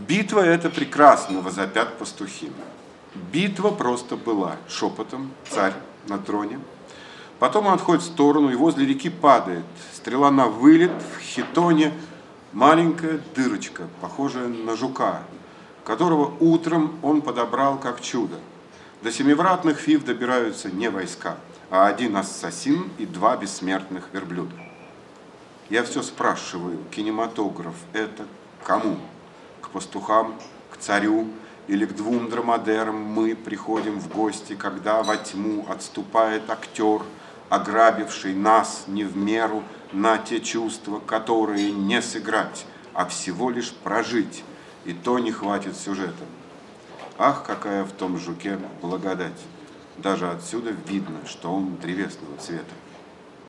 Битва эта прекрасна, возопят пастухи. Битва просто была. Шепотом царь на троне. Потом он отходит в сторону, и возле реки падает стрела на вылет, в хитоне маленькая дырочка, похожая на жука, которого утром он подобрал как чудо. До семивратных фив добираются не войска, а один ассасин и 2 бессмертных верблюда. Я все спрашиваю, кинематограф это кому? К пастухам, к царю или к 2 драмадерам мы приходим в гости, когда во тьму отступает актер, ограбивший нас не в меру на те чувства, которые не сыграть, а всего лишь прожить, и то не хватит сюжета. Ах, какая в том жуке благодать! Даже отсюда видно, что он древесного цвета.